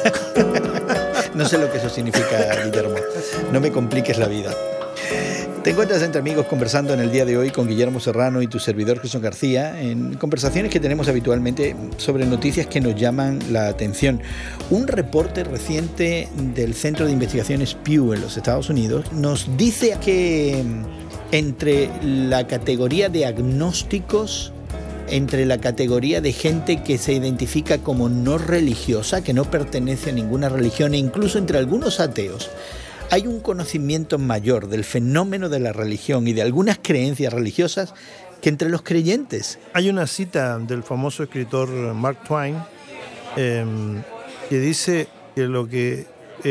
No sé lo que eso significa, Guillermo. No me compliques la vida. Te encuentras entre amigos conversando en el día de hoy con Guillermo Serrano y tu servidor Jesús García en conversaciones que tenemos habitualmente sobre noticias que nos llaman la atención. Un reporte reciente del Centro de Investigaciones Pew en los Estados Unidos nos dice que entre la categoría de agnósticos, entre la categoría de gente que se identifica como no religiosa, que no pertenece a ninguna religión, e incluso entre algunos ateos, hay un conocimiento mayor del fenómeno de la religión y de algunas creencias religiosas que entre los creyentes. Hay una cita del famoso escritor Mark Twain que dice que lo que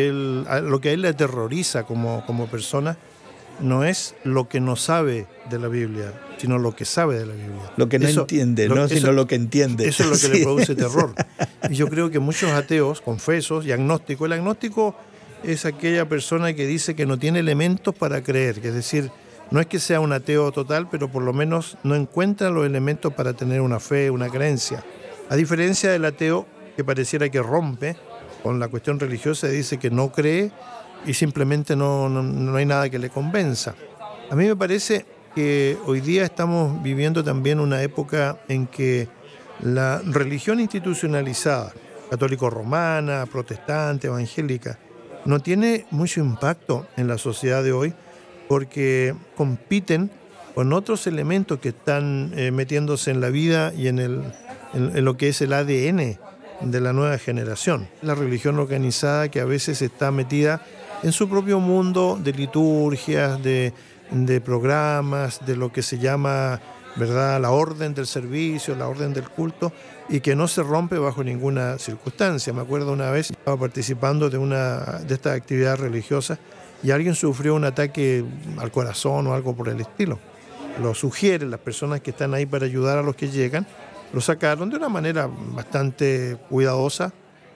a él le aterroriza como persona no es lo que no sabe de la Biblia, sino lo que sabe de la Biblia. Lo que no entiende, sino lo que entiende. Eso es lo que le produce terror. Y yo creo que muchos ateos, confesos y agnósticos, el agnóstico es aquella persona que dice que no tiene elementos para creer, que es decir, no es que sea un ateo total, pero por lo menos no encuentra los elementos para tener una fe, una creencia. A diferencia del ateo que pareciera que rompe con la cuestión religiosa, dice que no cree y simplemente no hay nada que le convenza. A mí me parece que hoy día estamos viviendo también una época en que la religión institucionalizada, católico-romana, protestante, evangélica, no tiene mucho impacto en la sociedad de hoy porque compiten con otros elementos que están metiéndose en la vida y en lo que es el ADN de la nueva generación. La religión organizada que a veces está metida en su propio mundo de liturgias, de programas, de lo que se llama, ¿verdad?, la orden del servicio, la orden del culto, y que no se rompe bajo ninguna circunstancia. Me acuerdo una vez, estaba participando de esta actividad religiosa y alguien sufrió un ataque al corazón o algo por el estilo. Lo sugieren las personas que están ahí para ayudar a los que llegan, lo sacaron de una manera bastante cuidadosa,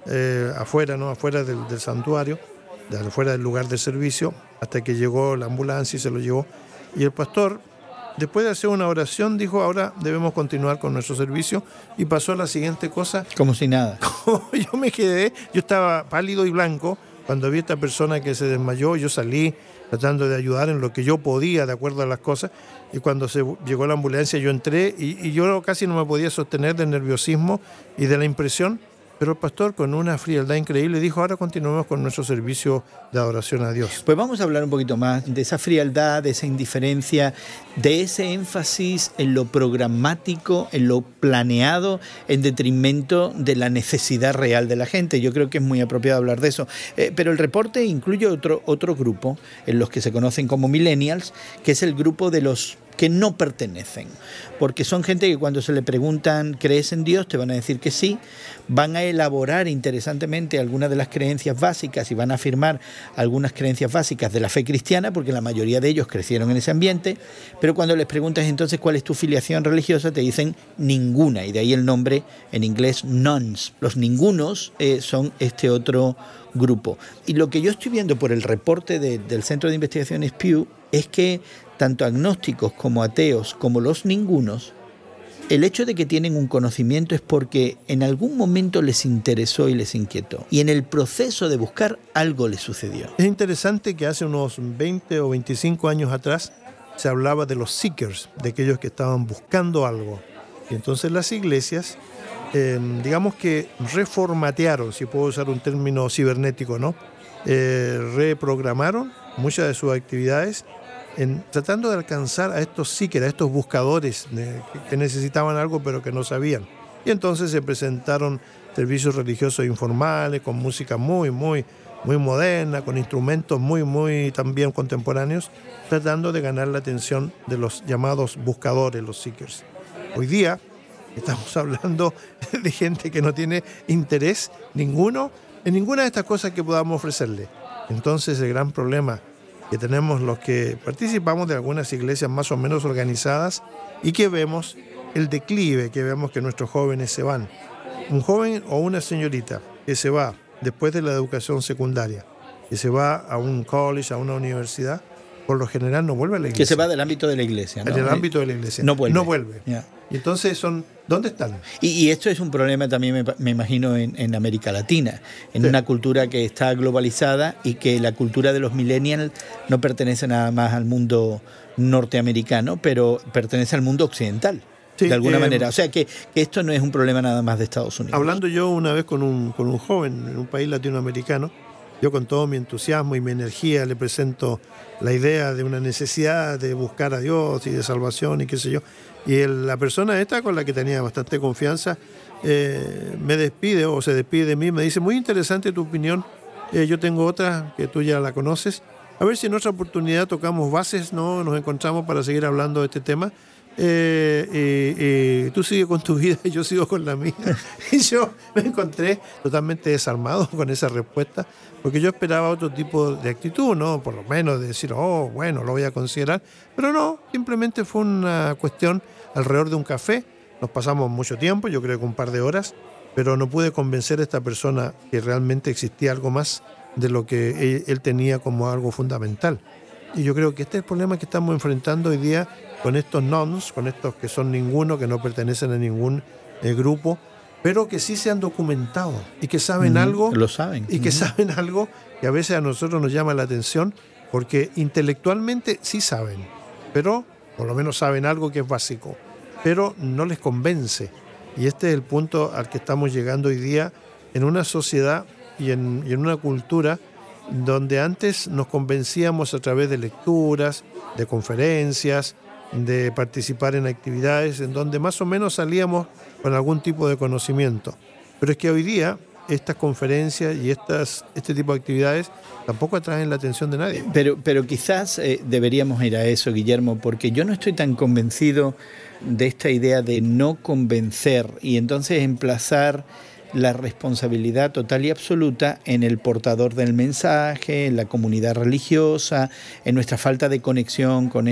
afuera del santuario, afuera del lugar de servicio, hasta que llegó la ambulancia y se lo llevó. Y el pastor, después de hacer una oración, dijo: ahora debemos continuar con nuestro servicio, y pasó a la siguiente cosa. Como si nada. Yo estaba pálido y blanco cuando vi a esta persona que se desmayó. Yo salí tratando de ayudar en lo que yo podía, de acuerdo a las cosas, y cuando llegó la ambulancia yo entré y yo casi no me podía sostener del nerviosismo y de la impresión. Pero el pastor, con una frialdad increíble, dijo: ahora continuemos con nuestro servicio de adoración a Dios. Pues vamos a hablar un poquito más de esa frialdad, de esa indiferencia, de ese énfasis en lo programático, en lo planeado, en detrimento de la necesidad real de la gente. Yo creo que es muy apropiado hablar de eso. Pero el reporte incluye otro grupo, en los que se conocen como millennials, que es el grupo de los que no pertenecen, porque son gente que cuando se le preguntan ¿crees en Dios?, te van a decir que sí, van a elaborar interesantemente algunas de las creencias básicas y van a afirmar algunas creencias básicas de la fe cristiana, porque la mayoría de ellos crecieron en ese ambiente, pero cuando les preguntas entonces cuál es tu filiación religiosa, te dicen ninguna, y de ahí el nombre en inglés nones. Los ningunos son este otro grupo. Y lo que yo estoy viendo por el reporte del Centro de Investigaciones Pew es que tanto agnósticos como ateos, como los ningunos, el hecho de que tienen un conocimiento es porque en algún momento les interesó y les inquietó. Y en el proceso de buscar algo les sucedió. Es interesante que hace unos 20 o 25 años atrás se hablaba de los seekers, de aquellos que estaban buscando algo. Y entonces las iglesias, digamos que reformatearon, si puedo usar un término cibernético, ¿no? Reprogramaron muchas de sus actividades tratando de alcanzar a estos seekers, a estos buscadores que necesitaban algo pero que no sabían. Y entonces se presentaron servicios religiosos informales, con música muy moderna, con instrumentos muy también contemporáneos, tratando de ganar la atención de los llamados buscadores, los seekers. Hoy día estamos hablando de gente que no tiene interés ninguno en ninguna de estas cosas que podamos ofrecerle. Entonces el gran problema que tenemos los que participamos de algunas iglesias más o menos organizadas y que vemos el declive, que vemos que nuestros jóvenes se van. Un joven o una señorita que se va después de la educación secundaria, que se va a un college, a una universidad, por lo general no vuelve a la iglesia. Que se va del ámbito de la iglesia, ¿no? Del ámbito de la iglesia. No vuelve. No vuelve. Yeah. Y entonces ¿dónde están? Y esto es un problema también, me imagino, en América Latina, en una cultura que está globalizada y que la cultura de los millennials no pertenece nada más al mundo norteamericano, pero pertenece al mundo occidental, de alguna manera. O sea que esto no es un problema nada más de Estados Unidos. Hablando yo una vez con un joven en un país latinoamericano, yo con todo mi entusiasmo y mi energía le presento la idea de una necesidad de buscar a Dios y de salvación y qué sé yo. Y la persona esta con la que tenía bastante confianza me despide o se despide de mí, me dice, muy interesante tu opinión, yo tengo otra que tú ya la conoces, a ver si en otra oportunidad tocamos bases, ¿no? Nos encontramos para seguir hablando de este tema. Tú sigues con tu vida y yo sigo con la mía. Y yo me encontré totalmente desarmado con esa respuesta, porque yo esperaba otro tipo de actitud, ¿no? Por lo menos de decir, bueno, lo voy a considerar, pero no, simplemente fue una cuestión alrededor de un café. Nos pasamos mucho tiempo, yo creo que un par de horas, pero no pude convencer a esta persona que realmente existía algo más de lo que él tenía como algo fundamental. Y yo creo que este es el problema que estamos enfrentando hoy día con estos nones, con estos que son ninguno, que no pertenecen a ningún grupo, pero que sí se han documentado y que saben algo. Lo saben. Y que saben algo que a veces a nosotros nos llama la atención, porque intelectualmente sí saben, pero por lo menos saben algo que es básico, pero no les convence. Y este es el punto al que estamos llegando hoy día en una sociedad y en una cultura donde antes nos convencíamos a través de lecturas, de conferencias, de participar en actividades en donde más o menos salíamos con algún tipo de conocimiento. Pero es que hoy día estas conferencias y este tipo de actividades tampoco atraen la atención de nadie. Pero quizás deberíamos ir a eso, Guillermo, porque yo no estoy tan convencido de esta idea de no convencer y entonces emplazar la responsabilidad total y absoluta en el portador del mensaje, en la comunidad religiosa, en nuestra falta de conexión con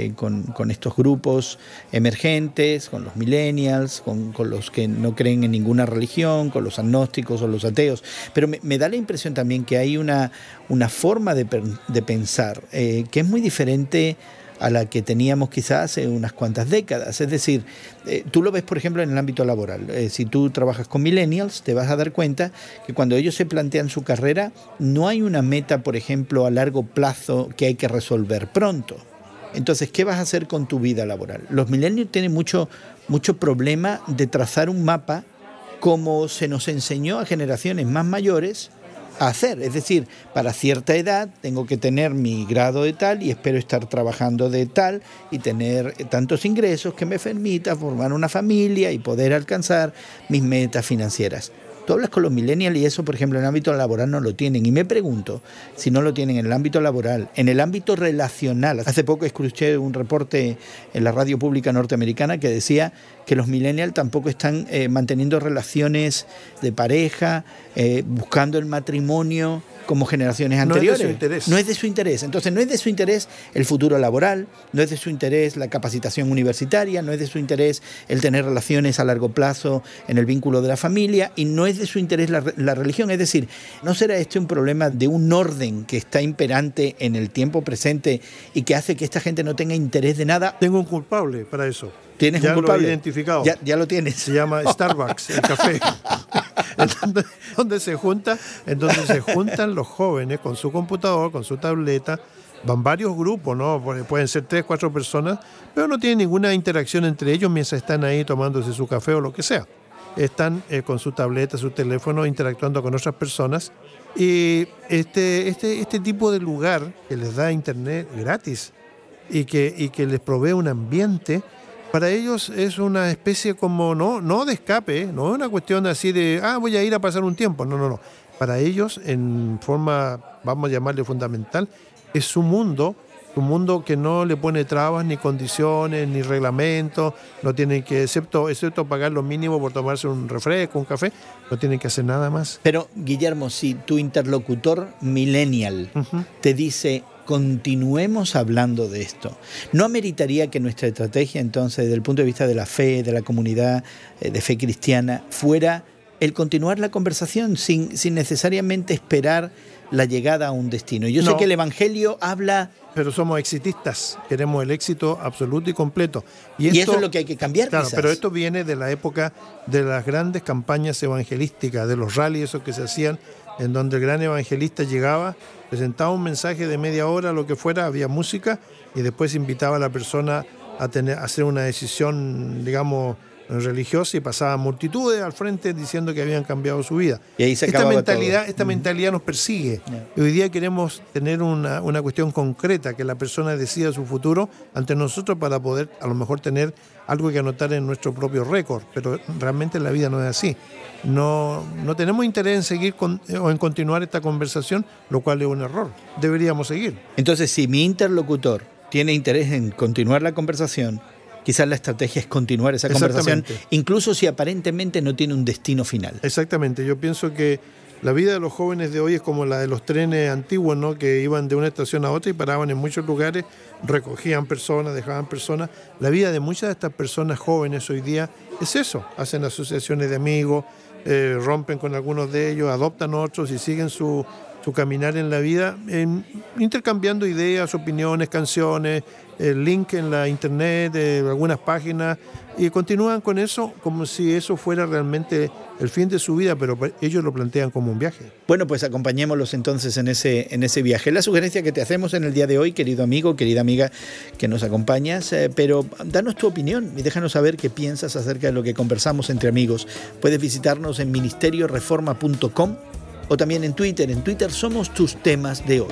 estos grupos emergentes, con los millennials, con los que no creen en ninguna religión, con los agnósticos o los ateos. Pero me da la impresión también que hay una forma de pensar que es muy diferente a la que teníamos quizás hace unas cuantas décadas. Es decir, tú lo ves, por ejemplo, en el ámbito laboral. Si tú trabajas con millennials, te vas a dar cuenta que cuando ellos se plantean su carrera, no hay una meta, por ejemplo, a largo plazo que hay que resolver pronto. Entonces, ¿qué vas a hacer con tu vida laboral? Los millennials tienen mucho problema de trazar un mapa como se nos enseñó a generaciones más mayores a hacer. Es decir, para cierta edad tengo que tener mi grado de tal y espero estar trabajando de tal y tener tantos ingresos que me permita formar una familia y poder alcanzar mis metas financieras. Tú hablas con los millennials y eso, por ejemplo, en el ámbito laboral no lo tienen. Y me pregunto si no lo tienen en el ámbito laboral, en el ámbito relacional. Hace poco escuché un reporte en la radio pública norteamericana que decía que los millennials tampoco están manteniendo relaciones de pareja, buscando el matrimonio como generaciones anteriores. No es de su interés. No es de su interés. Entonces no es de su interés el futuro laboral, no es de su interés la capacitación universitaria, no es de su interés el tener relaciones a largo plazo en el vínculo de la familia y no es de su interés la religión. Es decir, ¿no será este un problema de un orden que está imperante en el tiempo presente y que hace que esta gente no tenga interés de nada? Tengo un culpable para eso. ¿Tienes ya un culpable? Lo he identificado. Ya lo tienes. Se llama Starbucks, el café. Donde se juntan los jóvenes con su computador, con su tableta. Van varios grupos, ¿no? Pueden ser 3, 4 personas, pero no tienen ninguna interacción entre ellos mientras están ahí tomándose su café o lo que sea. Están con su tableta, su teléfono, interactuando con otras personas. Y este tipo de lugar que les da internet gratis y que les provee un ambiente, para ellos es una especie como, no de escape, no es una cuestión así de, voy a ir a pasar un tiempo. No. Para ellos, en forma, vamos a llamarle fundamental, es su mundo que no le pone trabas, ni condiciones, ni reglamentos, no tienen que, excepto pagar lo mínimo por tomarse un refresco, un café, no tienen que hacer nada más. Pero, Guillermo, si tu interlocutor millennial te dice, continuemos hablando de esto, ¿no ameritaría que nuestra estrategia entonces, desde el punto de vista de la fe, de la comunidad de fe cristiana, fuera el continuar la conversación sin necesariamente esperar la llegada a un destino. Yo sé que el Evangelio habla... Pero somos exitistas, queremos el éxito absoluto y completo. Y eso es lo que hay que cambiar, claro, quizás. Pero esto viene de la época de las grandes campañas evangelísticas, de los rallies esos que se hacían, en donde el gran evangelista llegaba, presentaba un mensaje de media hora, lo que fuera, había música, y después invitaba a la persona a hacer una decisión, digamos, religiosa, y pasaban multitudes al frente diciendo que habían cambiado su vida. Y ahí se acababa todo. Esta mentalidad nos persigue. Y hoy día queremos tener una cuestión concreta, que la persona decida su futuro ante nosotros para poder a lo mejor tener algo que anotar en nuestro propio récord, pero realmente en la vida no es así. No tenemos interés en seguir o en continuar esta conversación, lo cual es un error. Deberíamos seguir. Entonces, si mi interlocutor tiene interés en continuar la conversación, quizás la estrategia es continuar esa conversación, incluso si aparentemente no tiene un destino final. Exactamente. Yo pienso que la vida de los jóvenes de hoy es como la de los trenes antiguos, ¿no? Que iban de una estación a otra y paraban en muchos lugares, recogían personas, dejaban personas. La vida de muchas de estas personas jóvenes hoy día es eso. Hacen asociaciones de amigos, rompen con algunos de ellos, adoptan otros y siguen su caminar en la vida, intercambiando ideas, opiniones, canciones, el link en la internet, algunas páginas, y continúan con eso como si eso fuera realmente el fin de su vida, pero ellos lo plantean como un viaje. Bueno, pues acompañémoslos entonces en ese viaje. La sugerencia que te hacemos en el día de hoy, querido amigo, querida amiga que nos acompañas, pero danos tu opinión y déjanos saber qué piensas acerca de lo que conversamos entre amigos. Puedes visitarnos en ministerioreforma.com o también en Twitter. En Twitter somos tus temas de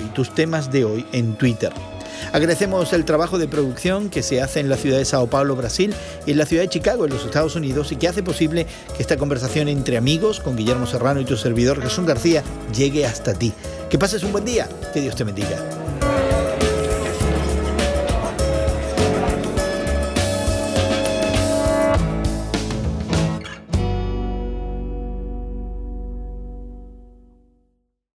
hoy en Twitter. Agradecemos el trabajo de producción que se hace en la ciudad de Sao Paulo, Brasil, y en la ciudad de Chicago, en los Estados Unidos, y que hace posible que esta conversación entre amigos con Guillermo Serrano y tu servidor Jesús García llegue hasta ti. Que pases un buen día. Que Dios te bendiga.